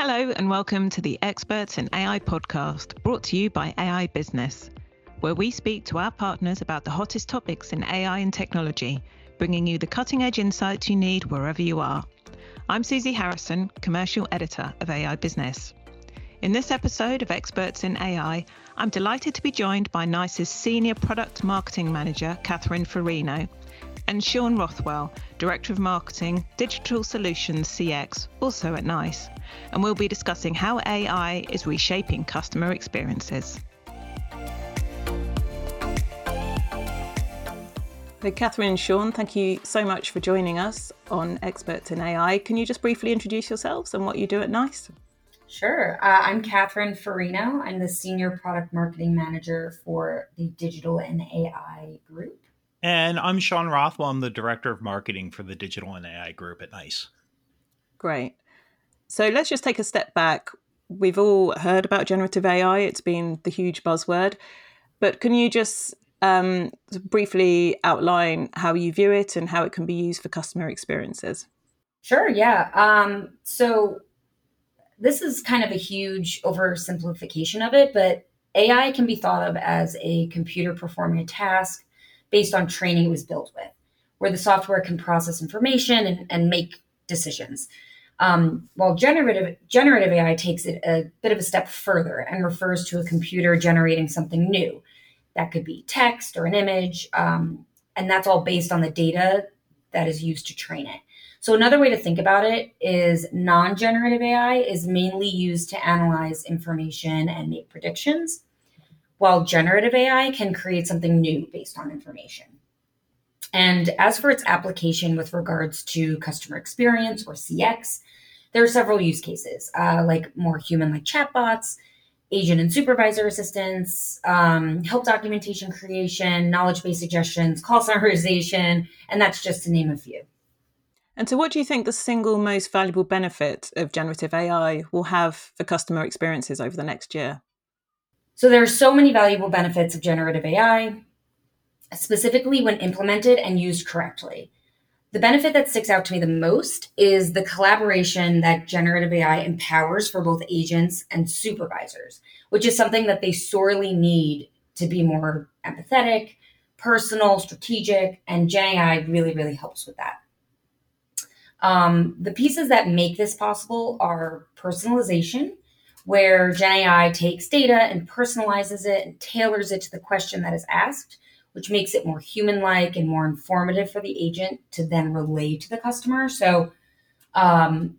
Hello and welcome to the Experts in AI podcast, brought to you by AI Business, where we speak to our partners about the hottest topics in AI and technology, bringing you the cutting-edge insights you need wherever you are. I'm Susie Harrison, Commercial Editor of AI Business. In this episode of Experts in AI, I'm delighted to be joined by NICE's Senior Product Marketing Manager, Catherine Farino, and Sean Rothwell, Director of Marketing, Digital Solutions CX, also at NICE. And we'll be discussing how AI is reshaping customer experiences. So Catherine and Sean, thank you so much for joining us on Experts in AI. Can you just briefly introduce yourselves and what you do at NICE? Sure. I'm Catherine Farino. I'm the Senior Product Marketing Manager for the Digital and AI Group. And I'm Sean Rothwell. I'm the Director of Marketing for the Digital and AI Group at NICE. Great. So let's just take a step back. We've all heard about generative AI. It's been the huge buzzword. But can you just briefly outline how you view it and how it can be used for customer experiences? Sure, yeah. So this is kind of a huge oversimplification of it, but AI can be thought of as a computer performing a task based on training it was built with, where the software can process information and make decisions. While generative AI takes it a bit of a step further and refers to a computer generating something new. That could be text or an image, and that's all based on the data that is used to train it. So another way to think about it is non-generative AI is mainly used to analyze information and make predictions, while generative AI can create something new based on information. And as for its application with regards to customer experience or CX, there are several use cases, like more human-like chatbots, agent and supervisor assistance, help documentation creation, knowledge-based suggestions, call summarization, and that's just to name a few. And so what do you think the single most valuable benefit of generative AI will have for customer experiences over the next year? So there are so many valuable benefits of generative AI, specifically when implemented and used correctly. The benefit that sticks out to me the most is the collaboration that generative AI empowers for both agents and supervisors, which is something that they sorely need to be more empathetic, personal, strategic, and Gen AI really, really helps with that. The pieces that make this possible are personalization, where Gen AI takes data and personalizes it and tailors it to the question that is asked, which makes it more human-like and more informative for the agent to then relay to the customer. So, the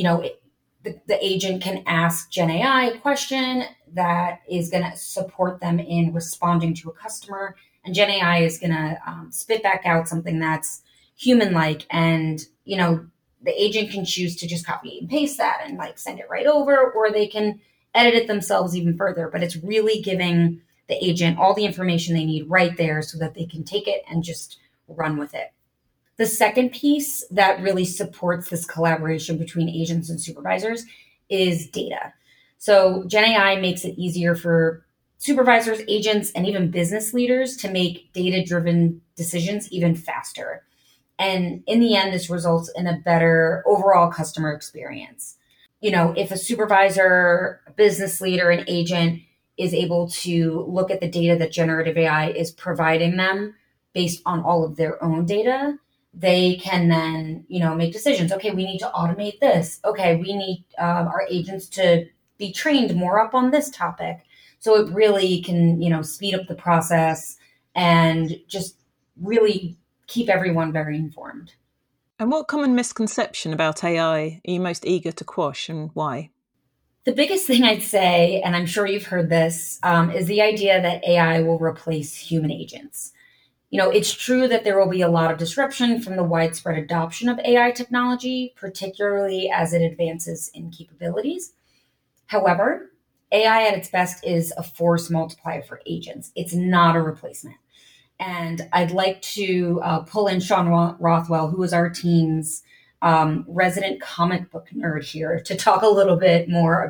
agent can ask Gen AI a question that is going to support them in responding to a customer, and Gen AI is going to spit back out something that's human-like, and the agent can choose to just copy and paste that and send it right over, or they can edit it themselves even further. But it's really giving the agent all the information they need right there so that they can take it and just run with it. The second piece that really supports this collaboration between agents and supervisors is data. So Gen AI makes it easier for supervisors, agents, and even business leaders to make data-driven decisions even faster. And in the end, this results in a better overall customer experience. If a supervisor, a business leader, an agent is able to look at the data that generative AI is providing them based on all of their own data, they can then, make decisions. Okay, we need to automate this. Okay, we need our agents to be trained more up on this topic. So it really can, speed up the process and just really keep everyone very informed. And what common misconception about AI are you most eager to quash, and why? The biggest thing I'd say, and I'm sure you've heard this, is the idea that AI will replace human agents. It's true that there will be a lot of disruption from the widespread adoption of AI technology, particularly as it advances in capabilities. However, AI at its best is a force multiplier for agents. It's not a replacement. And I'd like to pull in Sean Rothwell, who is our team's resident comic book nerd here, to talk a little bit more about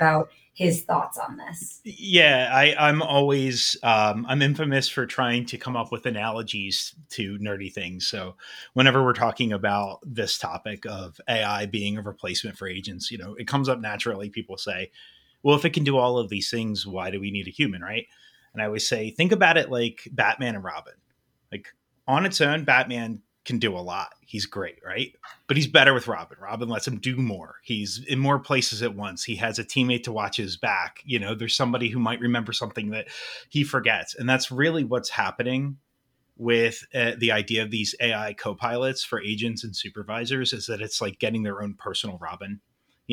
his thoughts on this. Yeah, I'm always I'm infamous for trying to come up with analogies to nerdy things. So whenever we're talking about this topic of AI being a replacement for agents, it comes up naturally. People say, well, if it can do all of these things, why do we need a human, right? And I always say, think about it like Batman and Robin. Like on its own, Batman can do a lot. He's great, right? But he's better with Robin. Robin lets him do more. He's in more places at once. He has a teammate to watch his back. There's somebody who might remember something that he forgets. And that's really what's happening with the idea of these AI co-pilots for agents and supervisors, is that it's like getting their own personal Robin.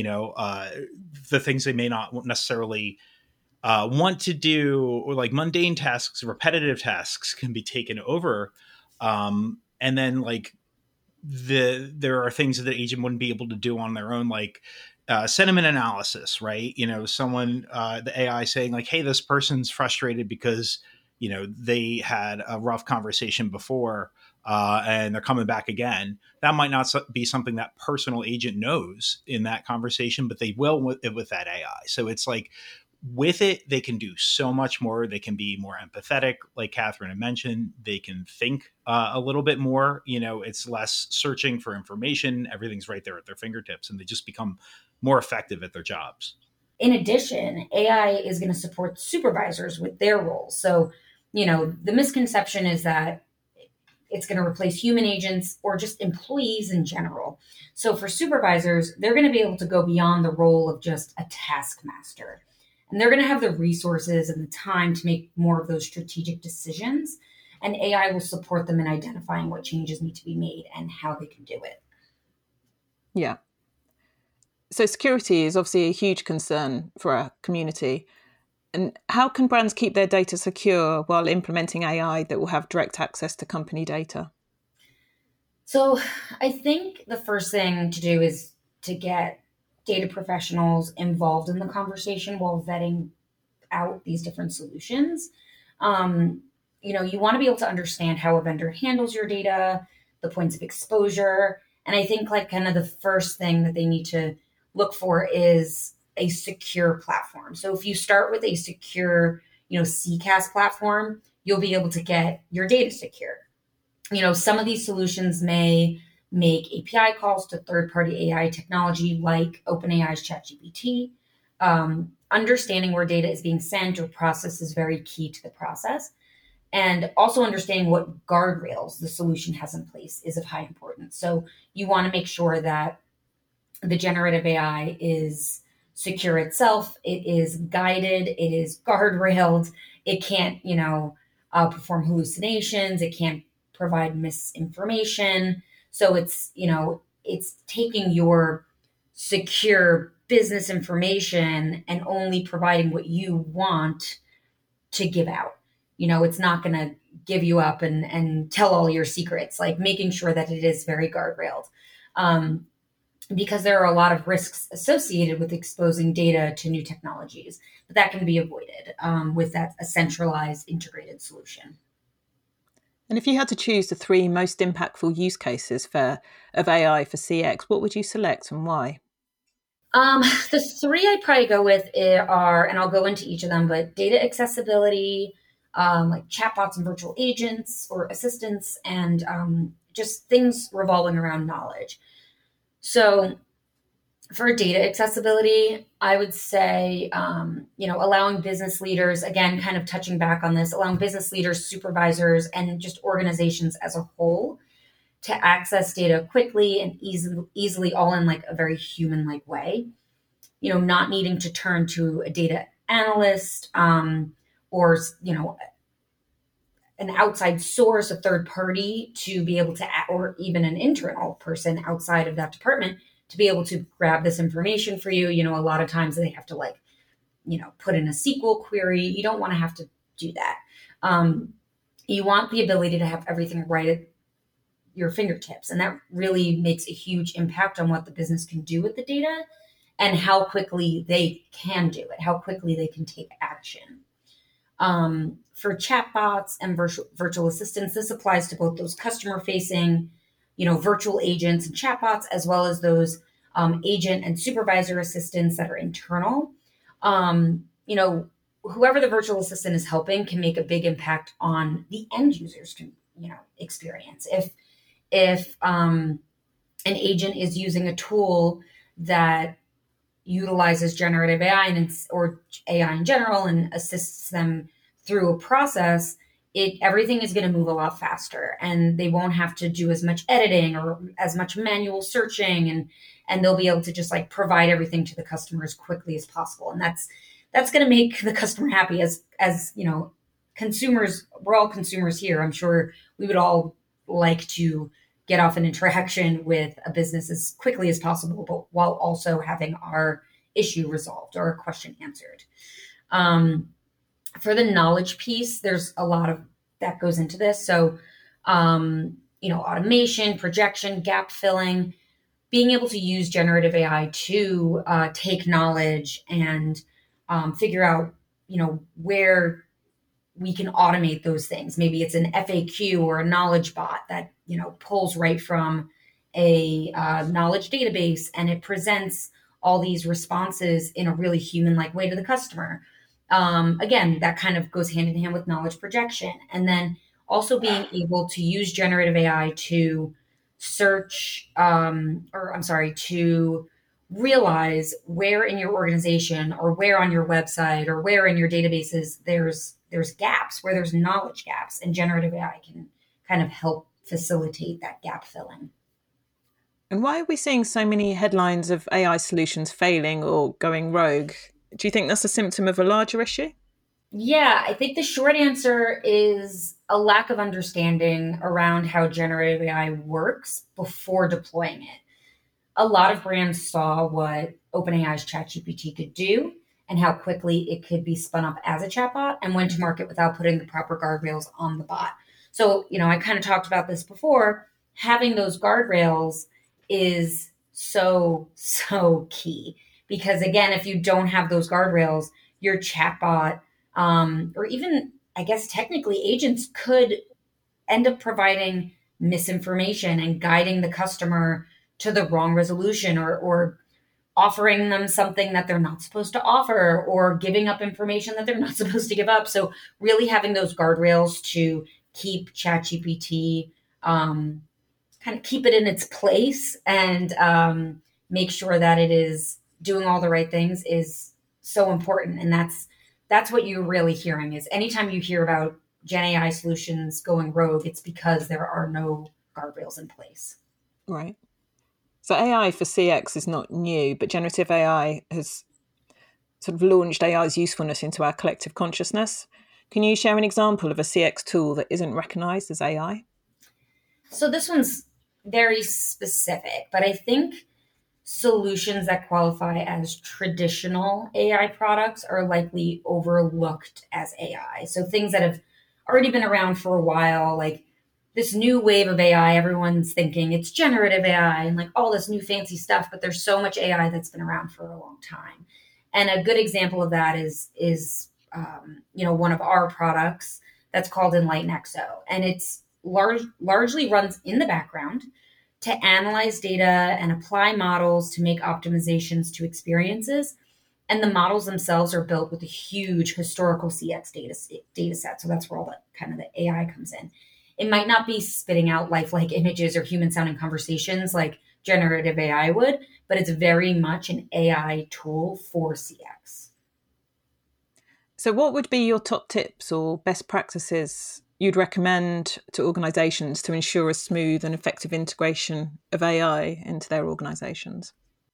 The things they may not necessarily want to do, or like mundane tasks, repetitive tasks, can be taken over. And then like there are things that the agent wouldn't be able to do on their own, like sentiment analysis, right? Someone, the AI saying like, hey, this person's frustrated because, they had a rough conversation before and they're coming back again. That might not be something that personal agent knows in that conversation, but they will with that AI. So it's like, with it, they can do so much more. They can be more empathetic, like Catherine had mentioned. They can think a little bit more. It's less searching for information. Everything's right there at their fingertips, and they just become more effective at their jobs. In addition, AI is going to support supervisors with their roles. So, the misconception is that it's going to replace human agents or just employees in general. So for supervisors, they're going to be able to go beyond the role of just a taskmaster. And they're going to have the resources and the time to make more of those strategic decisions. And AI will support them in identifying what changes need to be made and how they can do it. Yeah. So security is obviously a huge concern for our community. And how can brands keep their data secure while implementing AI that will have direct access to company data? So I think the first thing to do is to get data professionals involved in the conversation while vetting out these different solutions. You want to be able to understand how a vendor handles your data, the points of exposure. And I think like kind of the first thing that they need to look for is a secure platform. So if you start with a secure, CCaaS platform, you'll be able to get your data secure. Some of these solutions may make API calls to third-party AI technology like OpenAI's ChatGPT. Understanding where data is being sent or processed is very key to the process. And also understanding what guardrails the solution has in place is of high importance. So you want to make sure that the generative AI is secure itself, it is guided, it is guardrailed, it can't, perform hallucinations, it can't provide misinformation. So it's taking your secure business information and only providing what you want to give out. It's not going to give you up and tell all your secrets, like making sure that it is very guardrailed. Because there are a lot of risks associated with exposing data to new technologies, but that can be avoided with a centralized integrated solution. And if you had to choose the 3 most impactful use cases of AI for CX, what would you select and why? The 3 I'd probably go with are, and I'll go into each of them, but data accessibility, like chatbots and virtual agents or assistants, and just things revolving around knowledge. So for data accessibility, I would say, allowing business leaders, again, kind of touching back on this, allowing business leaders, supervisors, and just organizations as a whole to access data quickly and easily all in like a very human-like way, not needing to turn to a data analyst or, an outside source, a third party to be able to, or even an internal person outside of that department to be able to grab this information for you. A lot of times they have to put in a SQL query. You don't want to have to do that. You want the ability to have everything right at your fingertips. And that really makes a huge impact on what the business can do with the data and how quickly they can do it, how quickly they can take action. For chatbots and virtual assistants, this applies to both those customer-facing, virtual agents and chatbots, as well as those agent and supervisor assistants that are internal. you know, whoever the virtual assistant is helping can make a big impact on the end user's, experience. If an agent is using a tool that utilizes generative AI or AI in general and assists them through a process, everything is going to move a lot faster, and they won't have to do as much editing or as much manual searching, and they'll be able to just like provide everything to the customer as quickly as possible, and that's going to make the customer happy. As you know, consumers, we're all consumers here. I'm sure we would all like to get off an interaction with a business as quickly as possible, but while also having our issue resolved or a question answered. For the knowledge piece, there's a lot of that goes into this. So, automation, projection, gap filling, being able to use generative AI to take knowledge and figure out, where we can automate those things. Maybe it's an FAQ or a knowledge bot that, pulls right from a knowledge database, and it presents all these responses in a really human-like way to the customer. Again, that kind of goes hand in hand with knowledge projection. And then also being able to use generative AI to to realize where in your organization or where on your website or where in your databases there's gaps, where there's knowledge gaps, and generative AI can kind of help facilitate that gap filling. And why are we seeing so many headlines of AI solutions failing or going rogue? Do you think that's a symptom of a larger issue? Yeah, I think the short answer is a lack of understanding around how generative AI works before deploying it. A lot of brands saw what OpenAI's ChatGPT could do and how quickly it could be spun up as a chatbot, and went to market without putting the proper guardrails on the bot. So, I kind of talked about this before. Having those guardrails is so, so key. Because again, if you don't have those guardrails, your chatbot, or even, I guess, technically agents could end up providing misinformation and guiding the customer to the wrong resolution, or offering them something that they're not supposed to offer, or giving up information that they're not supposed to give up. So really having those guardrails to keep ChatGPT, kind of keep it in its place, and make sure that it is doing all the right things is so important. And that's what you're really hearing is anytime you hear about Gen AI solutions going rogue, it's because there are no guardrails in place. Right. So AI for CX is not new, but generative AI has sort of launched AI's usefulness into our collective consciousness. Can you share an example of a CX tool that isn't recognized as AI? So this one's very specific, but I think solutions that qualify as traditional AI products are likely overlooked as AI. So things that have already been around for a while, like this new wave of AI, everyone's thinking it's generative AI and like all this new fancy stuff, but there's so much AI that's been around for a long time. And a good example of that is one of our products that's called Enlighten XO, and it's largely runs in the background to analyze data and apply models to make optimizations to experiences. And the models themselves are built with a huge historical CX data set. So that's where all the kind of the AI comes in. It might not be spitting out lifelike images or human sounding conversations like generative AI would, but it's very much an AI tool for CX. So what would be your top tips or best practices you'd recommend to organizations to ensure a smooth and effective integration of AI into their organizations?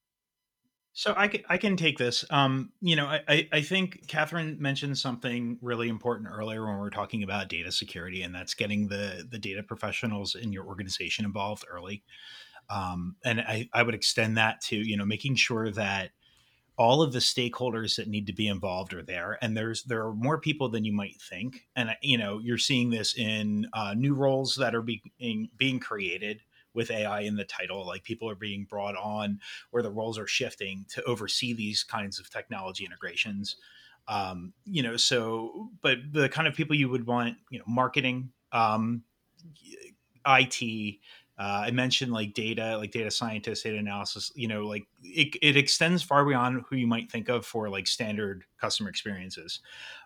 So I can take this. I think Catherine mentioned something really important earlier when we were talking about data security, and that's getting the data professionals in your organization involved early. And I would extend that to, making sure that all of the stakeholders that need to be involved are there, and there are more people than you might think. And you're seeing this in new roles that are being created with AI in the title. Like people are being brought on, where the roles are shifting to oversee these kinds of technology integrations. But the kind of people you would want, marketing, IT, I mentioned like data scientists, data analysis, like it extends far beyond who you might think of for like standard customer experiences.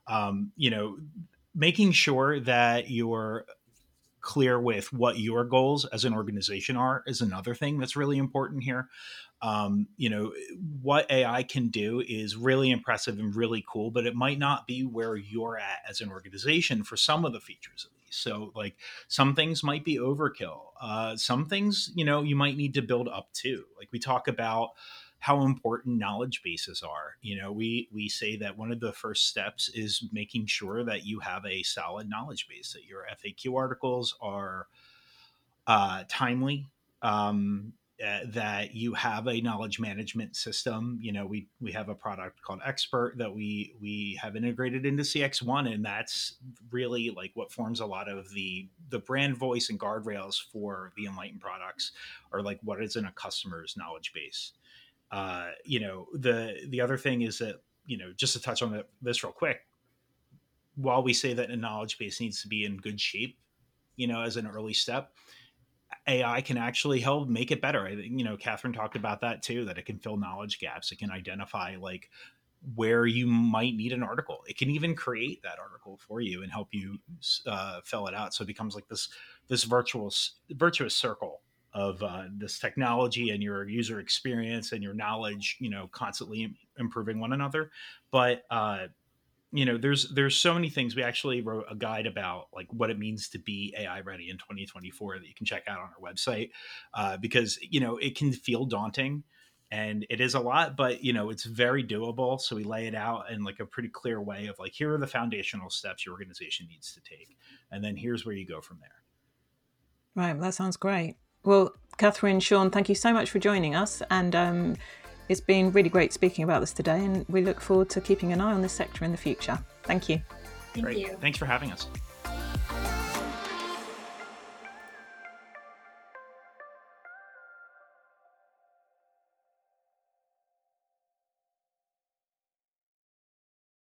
Making sure that you're clear with what your goals as an organization are is another thing that's really important here. What AI can do is really impressive and really cool, but it might not be where you're at as an organization for some of the features of these. So like some things might be overkill. Some things, you might need to build up to. Like we talk about how important knowledge bases are. We say that one of the first steps is making sure that you have a solid knowledge base, that your FAQ articles are timely, that you have a knowledge management system. We have a product called Expert that we have integrated into CX1, and that's really like what forms a lot of the brand voice and guardrails for the Enlighten products, or like what is in a customer's knowledge base. The other thing is that, just to touch on this real quick, while we say that a knowledge base needs to be in good shape, as an early step, AI can actually help make it better. I think, Catherine talked about that too, that it can fill knowledge gaps. It can identify like where you might need an article. It can even create that article for you and help you fill it out. So it becomes like this virtuous circle of this technology and your user experience and your knowledge, constantly improving one another. But there's so many things. We actually wrote a guide about like what it means to be AI ready in 2024 that you can check out on our website, because it can feel daunting, and it is a lot, but it's very doable. So we lay it out in like a pretty clear way of like, here are the foundational steps your organization needs to take, and then here's where you go from there. Right, that sounds great. Well, Catherine, Sean, thank you so much for joining us, and it's been really great speaking about this today, and we look forward to keeping an eye on this sector in the future. Thank you. Thank you. Thanks for having us.